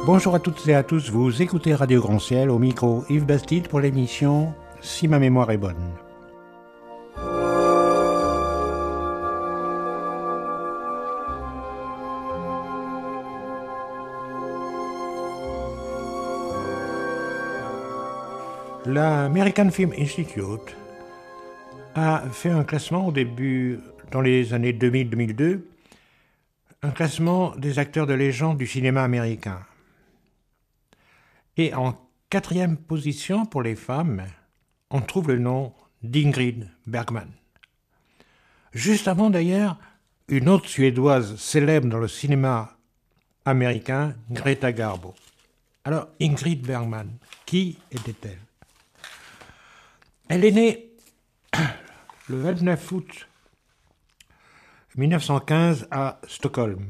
Bonjour à toutes et à tous, vous écoutez Radio Grand Ciel, au micro Yves Bastide pour l'émission Si ma mémoire est bonne. L'American Film Institute a fait un classement au début, dans les années 2000-2002, un classement des acteurs de légende du cinéma américain. Et en 4e position pour les femmes, on trouve le nom d'Ingrid Bergman. Juste avant d'ailleurs, une autre Suédoise célèbre dans le cinéma américain, Greta Garbo. Alors, Ingrid Bergman, qui était-elle? Elle est née le 29 août 1915 à Stockholm.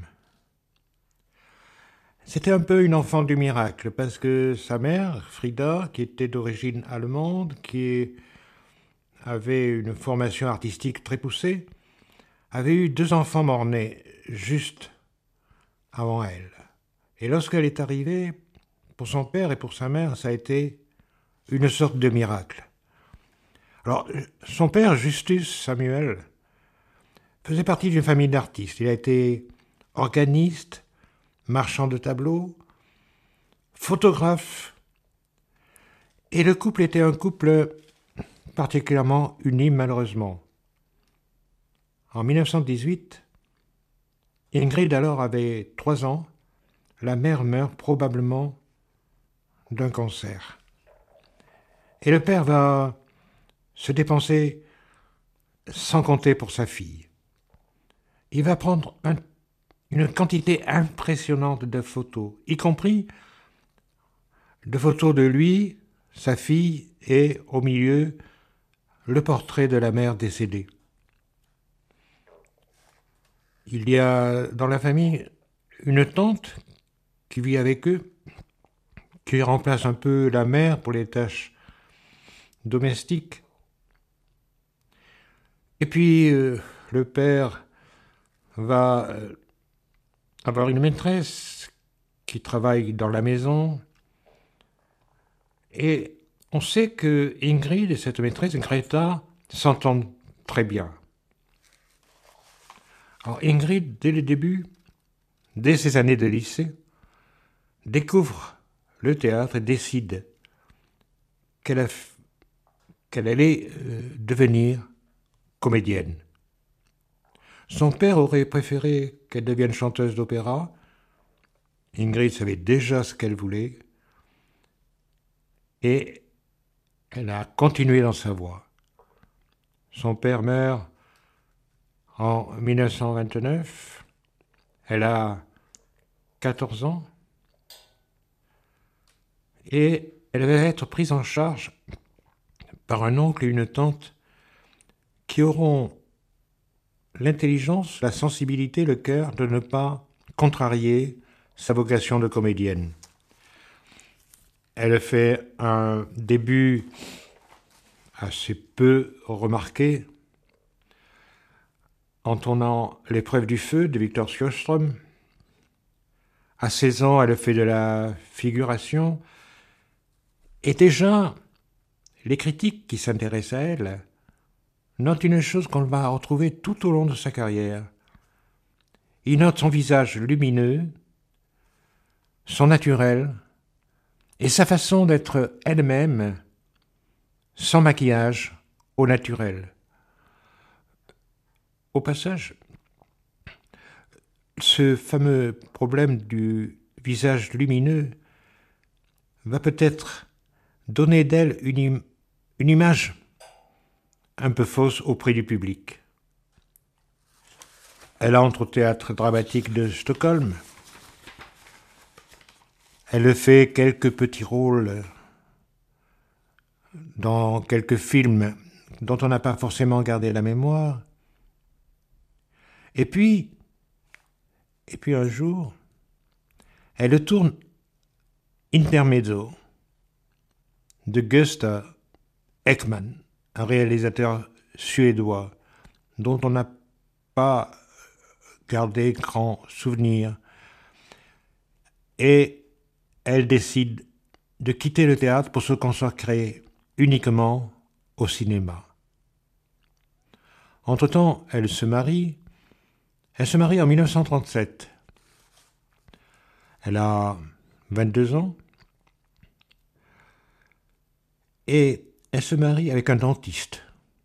C'était un peu une enfant du miracle, parce que sa mère, Frida, qui était d'origine allemande, qui avait une formation artistique très poussée, avait eu 2 enfants morts-nés juste avant elle. Et lorsqu'elle est arrivée, pour son père et pour sa mère, ça a été une sorte de miracle. Alors, son père, Justus Samuel, faisait partie d'une famille d'artistes. Il a été organiste, marchand de tableaux, photographe, et le couple était un couple particulièrement uni malheureusement. En 1918, Ingrid alors avait 3 ans, la mère meurt probablement d'un cancer. Et le père va se dépenser sans compter pour sa fille. Il va prendre une quantité impressionnante de photos, y compris de photos de lui, sa fille et, au milieu, le portrait de la mère décédée. Il y a dans la famille une tante qui vit avec eux, qui remplace un peu la mère pour les tâches domestiques. Et puis, le père va avoir une maîtresse qui travaille dans la maison. Et on sait que Ingrid et cette maîtresse, Greta, s'entendent très bien. Alors Ingrid, dès le début, dès ses années de lycée, découvre le théâtre et décide qu'elle allait devenir comédienne. Son père aurait préféré qu'elle devienne chanteuse d'opéra. Ingrid savait déjà ce qu'elle voulait et elle a continué dans sa voie. Son père meurt en 1929. Elle a 14 ans et elle va être prise en charge par un oncle et une tante qui auront l'intelligence, la sensibilité, le cœur de ne pas contrarier sa vocation de comédienne. Elle fait un début assez peu remarqué en tournant L'épreuve du feu de Victor Sjöström. À 16 ans, elle fait de la figuration. Et déjà, les critiques qui s'intéressent à elle notent une chose qu'on va retrouver tout au long de sa carrière. Ils notent son visage lumineux, son naturel, et sa façon d'être elle-même, sans maquillage, au naturel. Au passage, ce fameux problème du visage lumineux va peut-être donner d'elle une image un peu fausse auprès du public. Elle entre au théâtre dramatique de Stockholm. Elle fait quelques petits rôles dans quelques films dont on n'a pas forcément gardé la mémoire. Et puis un jour, elle tourne Intermezzo de Gösta Ekman, un réalisateur suédois dont on n'a pas gardé grand souvenir. Et elle décide de quitter le théâtre pour se consacrer uniquement au cinéma. Entre-temps, elle se marie en 1937. Elle a 22 ans et elle se marie avec un dentiste,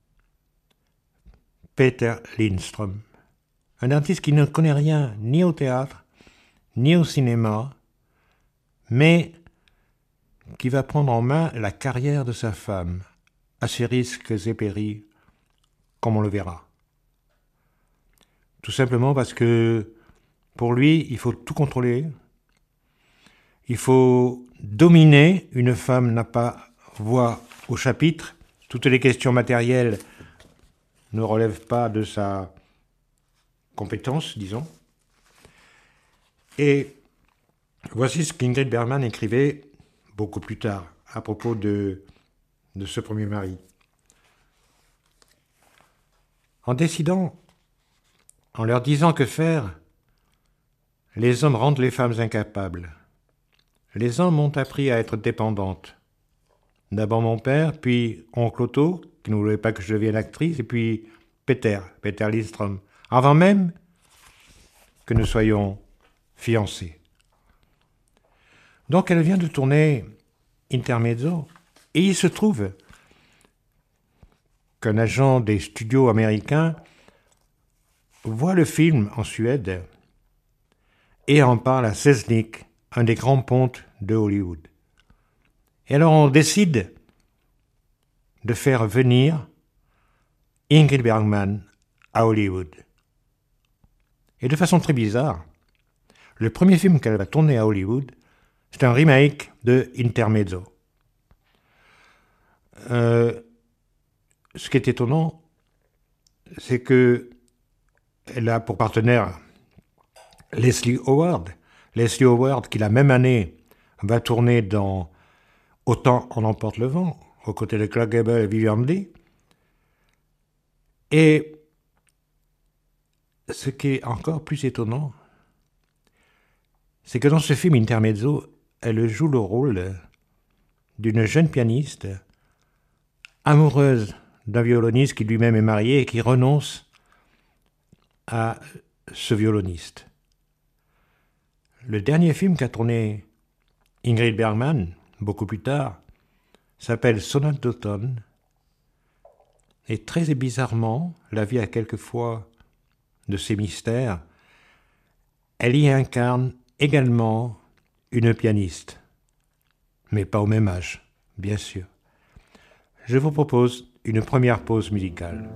Peter Lindström, un dentiste qui ne connaît rien ni au théâtre, ni au cinéma, mais qui va prendre en main la carrière de sa femme, à ses risques et périls, comme on le verra. Tout simplement parce que pour lui, il faut tout contrôler, il faut dominer. Une femme n'a pas voix au chapitre, toutes les questions matérielles ne relèvent pas de sa compétence, disons. Et voici ce qu'Ingrid Bergman écrivait beaucoup plus tard à propos de ce premier mari. En décidant, en leur disant que faire, les hommes rendent les femmes incapables. Les hommes m'ont appris à être dépendantes. D'abord mon père, puis oncle Otto, qui ne voulait pas que je devienne actrice, et puis Peter Lindström, avant même que nous soyons fiancés. Donc elle vient de tourner Intermezzo, et il se trouve qu'un agent des studios américains voit le film en Suède et en parle à Selznick, un des grands pontes de Hollywood. Et alors on décide de faire venir Ingrid Bergman à Hollywood. Et de façon très bizarre, le premier film qu'elle va tourner à Hollywood, c'est un remake de Intermezzo. Ce qui est étonnant, c'est que elle a pour partenaire Leslie Howard. Leslie Howard, qui la même année va tourner dans Autant en emporte le vent, aux côtés de Clark Gable et Vivian Leigh. Et ce qui est encore plus étonnant, c'est que dans ce film Intermezzo, elle joue le rôle d'une jeune pianiste amoureuse d'un violoniste qui lui-même est marié et qui renonce à ce violoniste. Le dernier film qu'a tourné Ingrid Bergman, beaucoup plus tard, s'appelle Sonate d'automne. Et très bizarrement, la vie a quelquefois de ses mystères, elle y incarne également une pianiste, mais pas au même âge, bien sûr. Je vous propose une première pause musicale.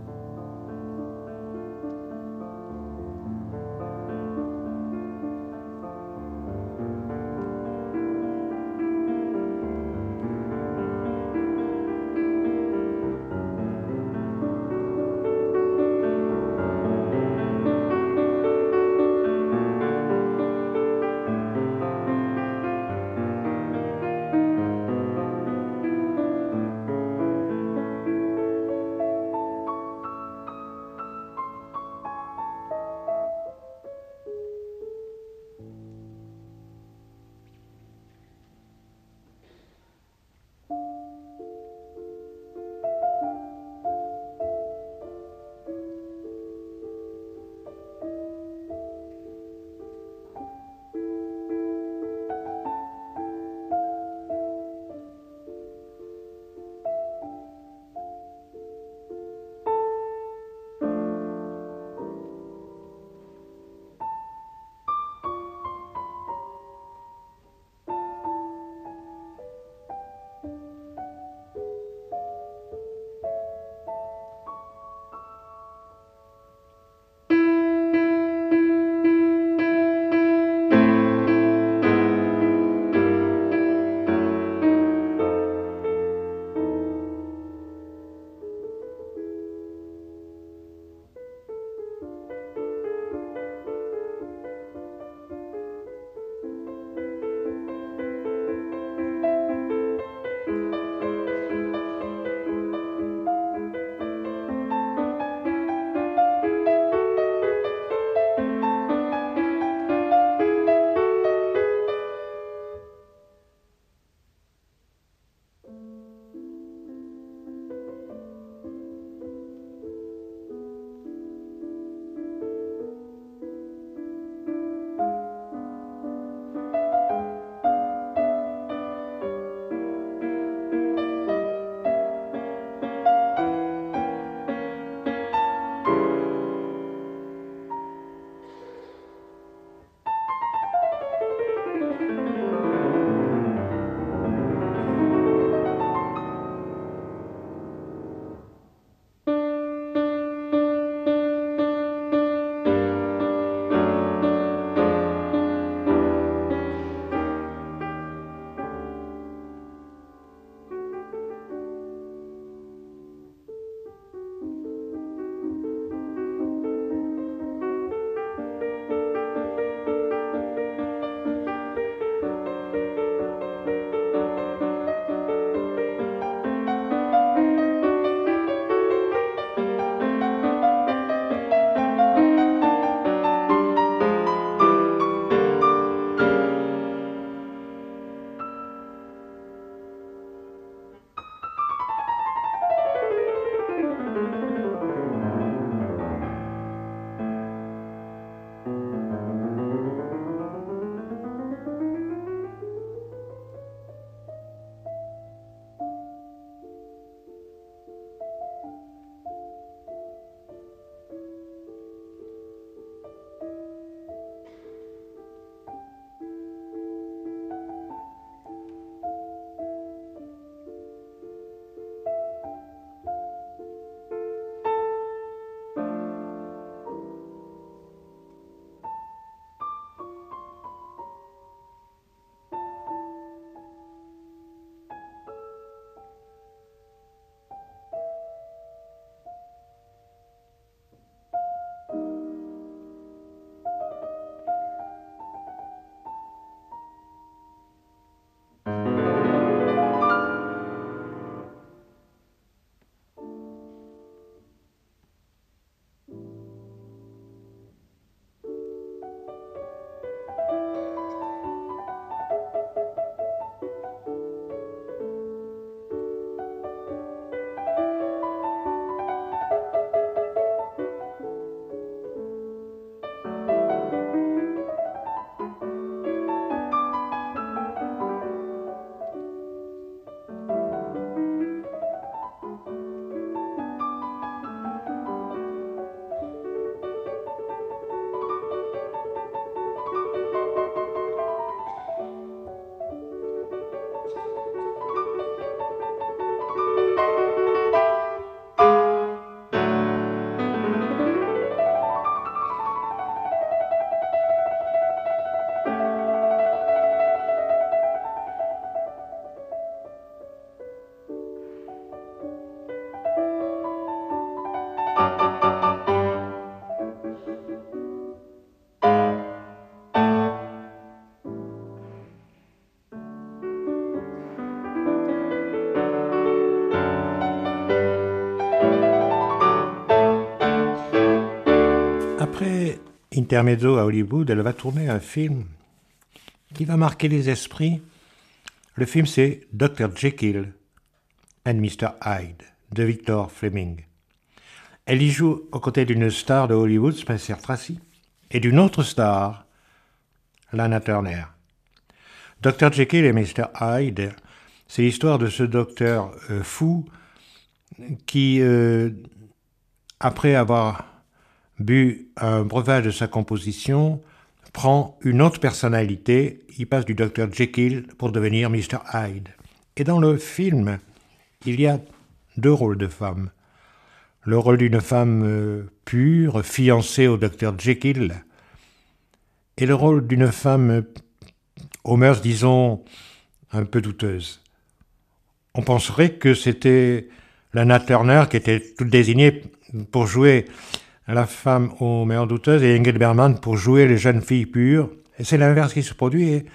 intermezzo à Hollywood, elle va tourner un film qui va marquer les esprits. Le film, c'est Dr. Jekyll and Mr. Hyde de Victor Fleming. Elle y joue aux côtés d'une star de Hollywood, Spencer Tracy, et d'une autre star, Lana Turner. Dr. Jekyll et Mr. Hyde, c'est l'histoire de ce docteur fou qui, après avoir bu un breuvage de sa composition, prend une autre personnalité. Il passe du Dr. Jekyll pour devenir Mr. Hyde. Et dans le film, il y a deux rôles de femmes. Le rôle d'une femme pure, fiancée au Dr. Jekyll, et le rôle d'une femme aux mœurs, disons, un peu douteuses. On penserait que c'était Lana Turner qui était toute désignée pour jouer la femme aux mœurs douteuses et Ingrid Bergman pour jouer les jeunes filles pures. Et c'est l'inverse qui se produit et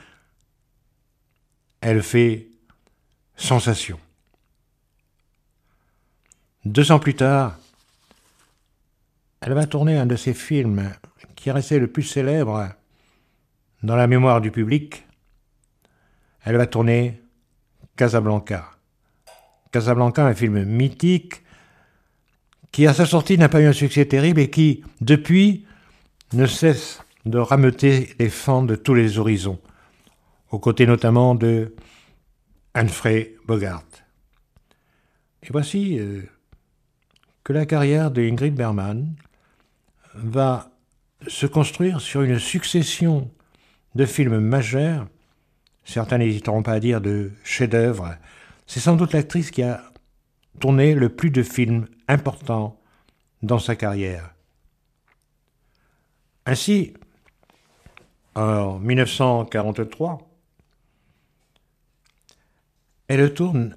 elle fait sensation. 2 ans plus tard, elle va tourner un de ses films qui est resté le plus célèbre dans la mémoire du public. Elle va tourner Casablanca. Casablanca, un film mythique qui, à sa sortie, n'a pas eu un succès terrible et qui, depuis, ne cesse de rameuter les fans de tous les horizons, aux côtés notamment de Humphrey Bogart. Et voici que la carrière de Ingrid Bergman va se construire sur une succession de films majeurs, certains n'hésiteront pas à dire de chefs-d'œuvre. C'est sans doute l'actrice qui a tourné le plus de films importants dans sa carrière. Ainsi, en 1943, elle tourne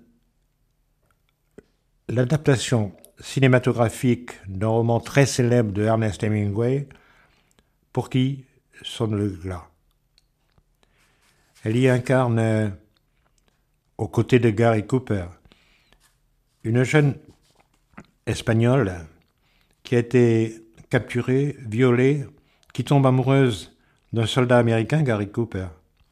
l'adaptation cinématographique d'un roman très célèbre de Ernest Hemingway, Pour qui sonne le glas. Elle y incarne, aux côtés de Gary Cooper, une jeune Espagnole qui a été capturée, violée, qui tombe amoureuse d'un soldat américain, Gary Cooper.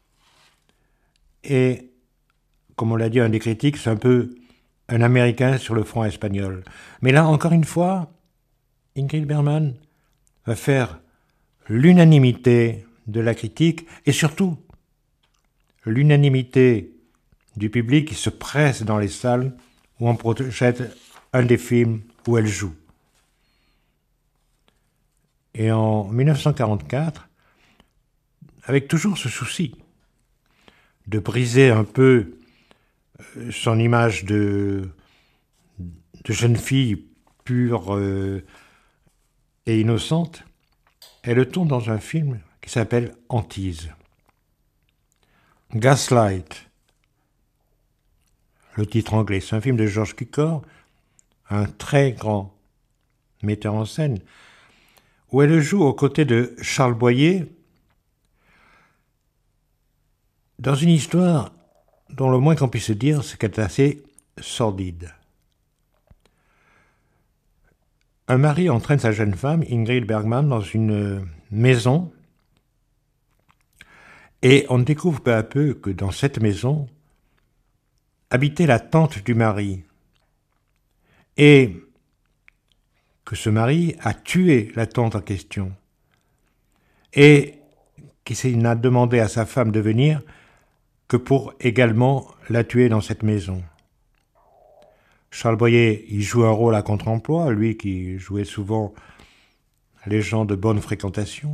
Et, comme on l'a dit à un des critiques, c'est un peu un Américain sur le front espagnol. Mais là, encore une fois, Ingrid Bergman va faire l'unanimité de la critique et surtout l'unanimité du public qui se presse dans les salles où on projette un des films où elle joue. Et en 1944, avec toujours ce souci de briser un peu son image de jeune fille pure et innocente, elle tourne dans un film qui s'appelle Antise. Gaslight, le titre anglais, c'est un film de George Cukor, un très grand metteur en scène, où elle joue aux côtés de Charles Boyer dans une histoire dont le moins qu'on puisse dire, c'est qu'elle est assez sordide. Un mari entraîne sa jeune femme, Ingrid Bergman, dans une maison et on découvre peu à peu que dans cette maison habitait la tante du mari et que ce mari a tué la tante en question et qu'il n'a demandé à sa femme de venir que pour également la tuer dans cette maison. Charles Boyer, il joue un rôle à contre-emploi, lui qui jouait souvent les gens de bonne fréquentation.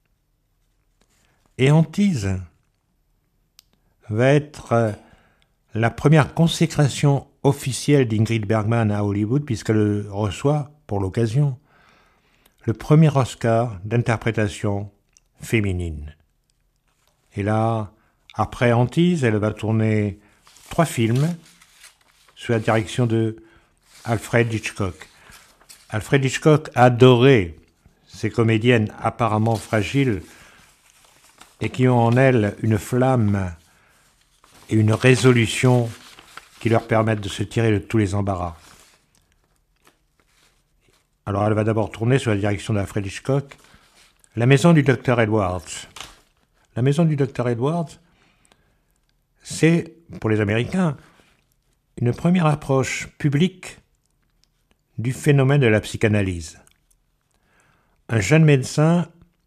Et Antise va être la première consécration officielle d'Ingrid Bergman à Hollywood, puisqu'elle reçoit, pour l'occasion, le premier Oscar d'interprétation féminine. Et là, après Antise, elle va tourner 3 films sous la direction de Alfred Hitchcock. Alfred Hitchcock adorait ces comédiennes apparemment fragiles et qui ont en elles une flamme et une résolution qui leur permettent de se tirer de tous les embarras. Alors elle va d'abord tourner sous la direction d'Alfred Hitchcock La maison du docteur Edwards. La maison du docteur Edwards, c'est, pour les Américains, une première approche publique du phénomène de la psychanalyse. Un jeune médecin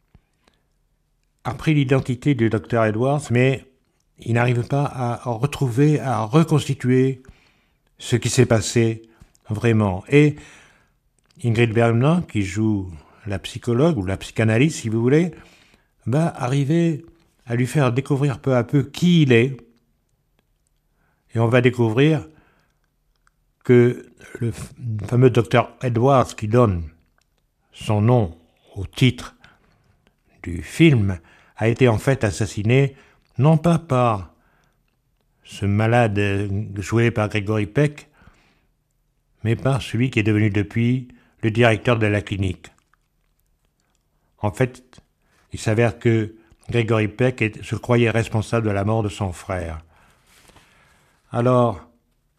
a pris l'identité du docteur Edwards, mais il n'arrive pas à retrouver, à reconstituer ce qui s'est passé vraiment. Et Ingrid Bergman, qui joue la psychologue ou la psychanalyste, si vous voulez, va arriver à lui faire découvrir peu à peu qui il est. Et on va découvrir que le fameux docteur Edwards, qui donne son nom au titre du film, a été en fait assassiné non pas par ce malade joué par Gregory Peck, mais par celui qui est devenu depuis le directeur de la clinique. En fait, il s'avère que Gregory Peck se croyait responsable de la mort de son frère. Alors,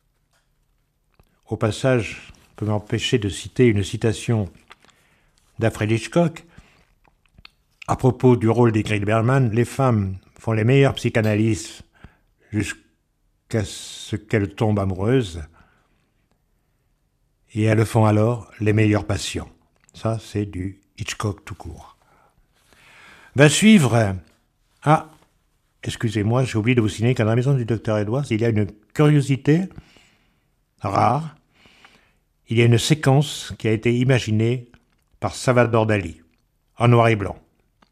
au passage, je peux m'empêcher de citer une citation d'Alfred Hitchcock. À propos du rôle d'Ingrid Bergman, les femmes font les meilleures psychanalystes jusqu'à ce qu'elles tombent amoureuses, et elles font alors les meilleurs patients. Ça, c'est du Hitchcock tout court. Va suivre... Ah, excusez-moi, j'ai oublié de vous signaler qu'à la maison du docteur Edwards, il y a une curiosité rare. Il y a une séquence qui a été imaginée par Salvador Dali, en noir et blanc.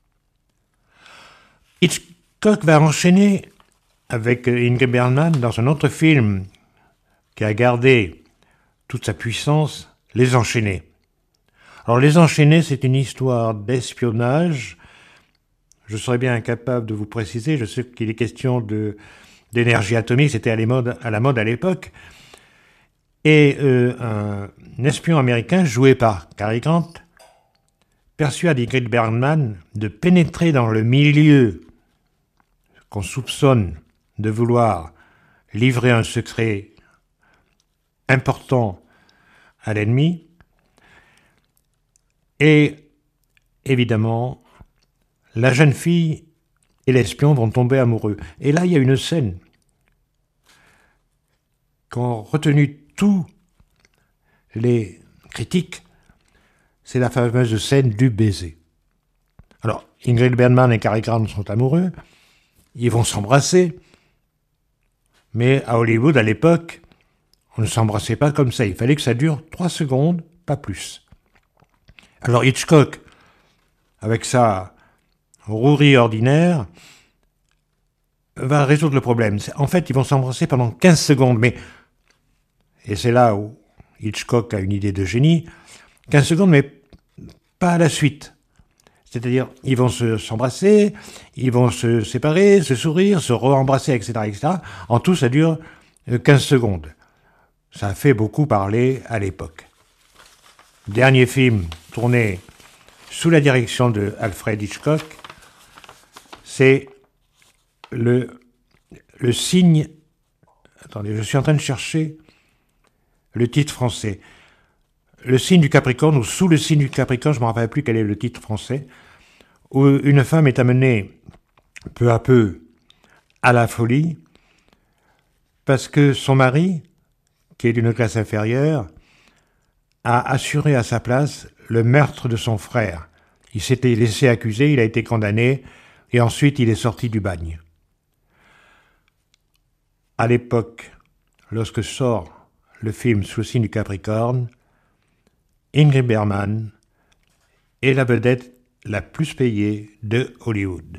Hitchcock va enchaîner avec Ingrid Bergman dans un autre film qui a gardé toute sa puissance, Les Enchaînés. Alors, Les Enchaînés, c'est une histoire d'espionnage. Je serais bien incapable de vous préciser. Je sais qu'il est question d'énergie atomique, c'était à la mode à l'époque. Et un espion américain, joué par Cary Grant, persuade Ingrid Bergman de pénétrer dans le milieu qu'on soupçonne de vouloir livrer un secret important à l'ennemi. Et évidemment, la jeune fille et l'espion vont tomber amoureux. Et là, il y a une scène qu'ont retenu tous les critiques, c'est la fameuse scène du baiser. Alors, Ingrid Bergman et Cary Grant sont amoureux, ils vont s'embrasser, mais à Hollywood, à l'époque, on ne s'embrassait pas comme ça, il fallait que ça dure 3 secondes, pas plus. Alors Hitchcock, avec sa rouerie ordinaire, va résoudre le problème. En fait, ils vont s'embrasser pendant 15 secondes, mais, et c'est là où Hitchcock a une idée de génie, 15 secondes, mais pas à la suite. C'est-à-dire, ils vont s'embrasser, ils vont se séparer, se sourire, se re-embrasser, etc., etc. En tout, ça dure 15 secondes. Ça a fait beaucoup parler à l'époque. Dernier film tourné sous la direction de Alfred Hitchcock, c'est le signe... Attendez, je suis en train de chercher le titre français. Le signe du Capricorne, ou sous le signe du Capricorne, je ne me rappelle plus quel est le titre français, où une femme est amenée peu à peu à la folie, parce que son mari, qui est d'une classe inférieure, a assuré à sa place le meurtre de son frère. Il s'était laissé accuser, il a été condamné, et ensuite il est sorti du bagne. À l'époque, lorsque sort le film Sous le signe du Capricorne, Ingrid Bergman est la vedette la plus payée de Hollywood.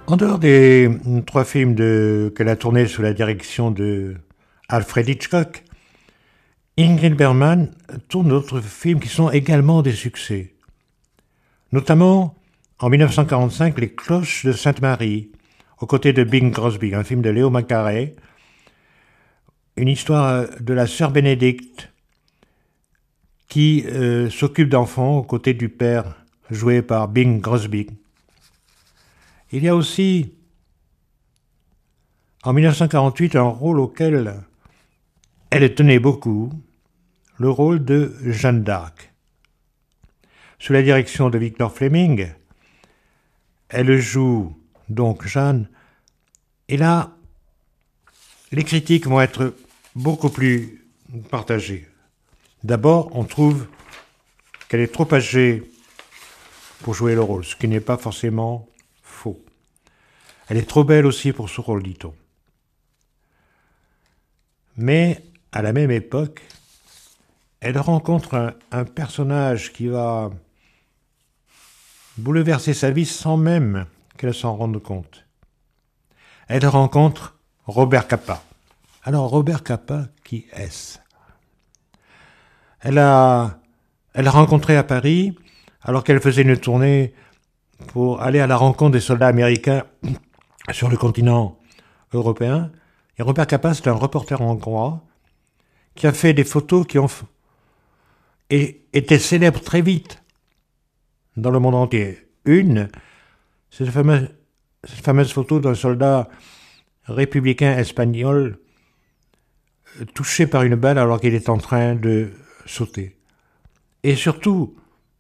En dehors des 3 films qu'elle a tournés sous la direction de Alfred Hitchcock, Ingrid Bergman tourne d'autres films qui sont également des succès. Notamment, en 1945, Les Cloches de Sainte-Marie, aux côtés de Bing Crosby, un film de Léo Macaré, une histoire de la sœur Bénédicte qui s'occupe d'enfants aux côtés du père, joué par Bing Crosby. Il y a aussi, en 1948, un rôle auquel elle tenait beaucoup, le rôle de Jeanne d'Arc. Sous la direction de Victor Fleming, elle joue donc Jeanne, et là, les critiques vont être beaucoup plus partagées. D'abord, on trouve qu'elle est trop âgée pour jouer le rôle, ce qui n'est pas forcément faux. Elle est trop belle aussi pour ce rôle, dit-on. Mais, à la même époque, elle rencontre un personnage qui va bouleverser sa vie sans même qu'elle s'en rende compte. Elle rencontre Robert Capa. Alors, Robert Capa, qui est-ce ? Elle l'a rencontré à Paris alors qu'elle faisait une tournée pour aller à la rencontre des soldats américains sur le continent européen. Et Robert Capa, c'est un reporter hongrois qui a fait des photos qui ont été célèbres très vite dans le monde entier. Une, c'est cette fameuse photo d'un soldat républicain espagnol touché par une balle alors qu'il est en train de sauter. Et surtout,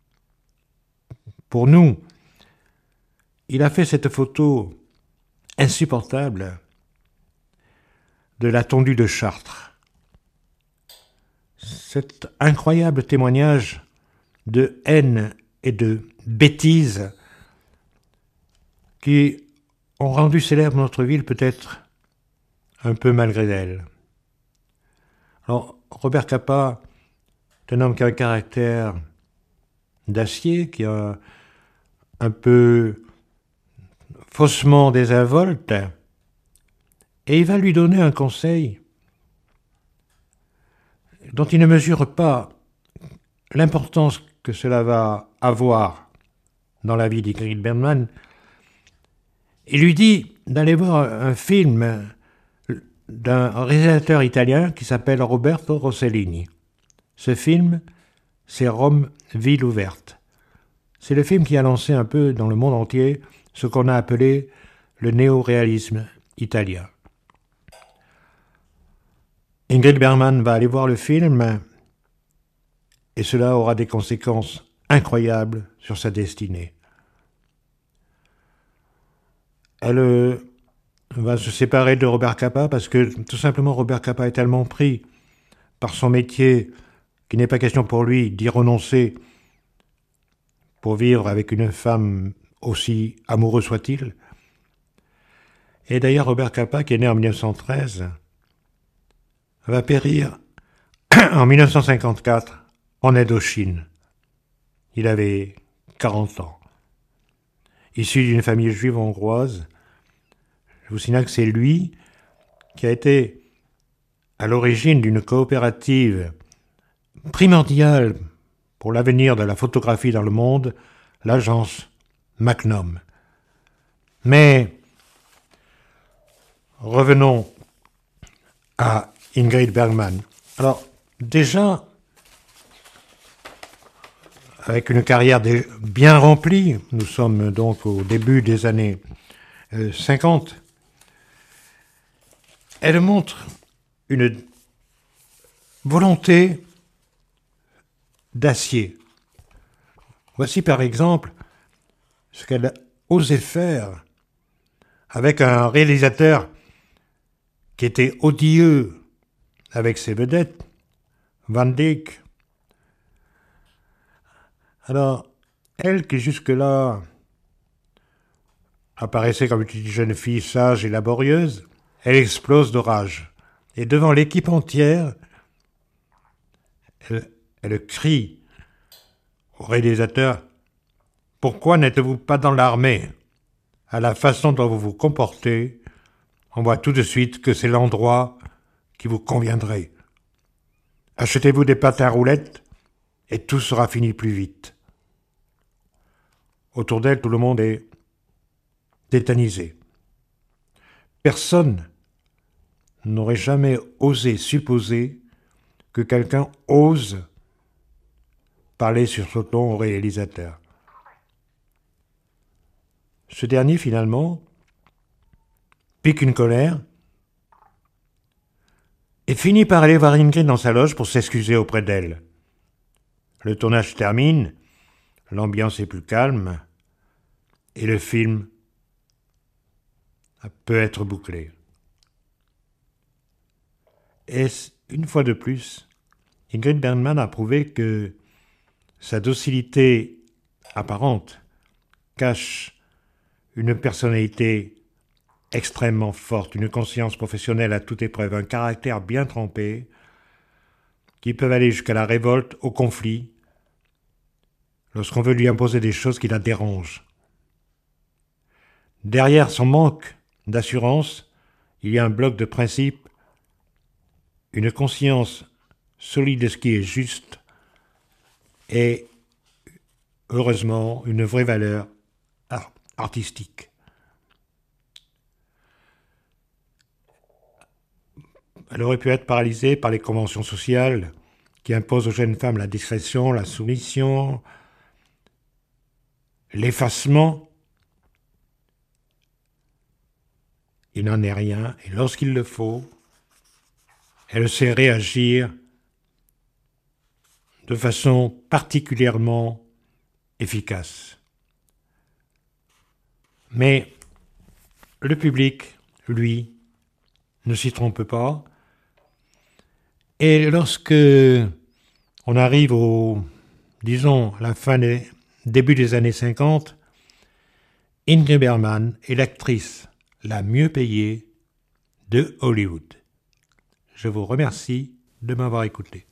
pour nous, il a fait cette photo insupportable de la tondue de Chartres. Cet incroyable témoignage de haine et de bêtises qui ont rendu célèbre notre ville, peut-être un peu malgré elle. Alors, Robert Capa est un homme qui a un caractère d'acier, qui a un peu faussement désinvolte, et il va lui donner un conseil dont il ne mesure pas l'importance que cela va avoir dans la vie d'Ingrid Bergman. Il lui dit d'aller voir un film d'un réalisateur italien qui s'appelle Roberto Rossellini. Ce film, c'est Rome, ville ouverte. C'est le film qui a lancé un peu dans le monde entier ce qu'on a appelé le néo-réalisme italien. Ingrid Bergman va aller voir le film et cela aura des conséquences incroyables sur sa destinée. Elle va se séparer de Robert Capa parce que tout simplement Robert Capa est tellement pris par son métier qu'il n'est pas question pour lui d'y renoncer pour vivre avec une femme aussi amoureux soit-il. Et d'ailleurs Robert Capa, qui est né en 1913, va périr en 1954 en Indochine. Il avait 40 ans. Issu d'une famille juive hongroise, je vous signale que c'est lui qui a été à l'origine d'une coopérative primordiale pour l'avenir de la photographie dans le monde, l'agence Magnum. Mais revenons à Ingrid Bergman. Alors, déjà, avec une carrière bien remplie, nous sommes donc au début des années 50, elle montre une volonté d'acier. Voici par exemple ce qu'elle a osé faire avec un réalisateur qui était odieux avec ses vedettes, Van Dyck. Alors, elle qui jusque-là apparaissait comme une jeune fille sage et laborieuse, elle explose de rage. Et devant l'équipe entière, elle crie au réalisateur « Pourquoi n'êtes-vous pas dans l'armée ?» à la façon dont vous vous comportez, on voit tout de suite que c'est l'endroit qui vous conviendrait. Achetez-vous des pâtes à roulettes et tout sera fini plus vite. Autour d'elle, tout le monde est tétanisé. Personne n'aurait jamais osé supposer que quelqu'un ose parler sur ce ton au réalisateur. Ce dernier, finalement, pique une colère et finit par aller voir Ingrid dans sa loge pour s'excuser auprès d'elle. Le tournage termine, l'ambiance est plus calme et le film peut être bouclé. Et une fois de plus, Ingrid Bergman a prouvé que sa docilité apparente cache une personnalité extrêmement forte, une conscience professionnelle à toute épreuve, un caractère bien trempé, qui peuvent aller jusqu'à la révolte, au conflit, lorsqu'on veut lui imposer des choses qui la dérangent. Derrière son manque d'assurance, il y a un bloc de principes, une conscience solide de ce qui est juste et, heureusement, une vraie valeur artistique. Elle aurait pu être paralysée par les conventions sociales qui imposent aux jeunes femmes la discrétion, la soumission, l'effacement. Il n'en est rien, et lorsqu'il le faut, elle sait réagir de façon particulièrement efficace. Mais le public, lui, ne s'y trompe pas. Et lorsque on arrive la fin début des années 50, Ingrid Bergman est l'actrice la mieux payée de Hollywood. Je vous remercie de m'avoir écouté.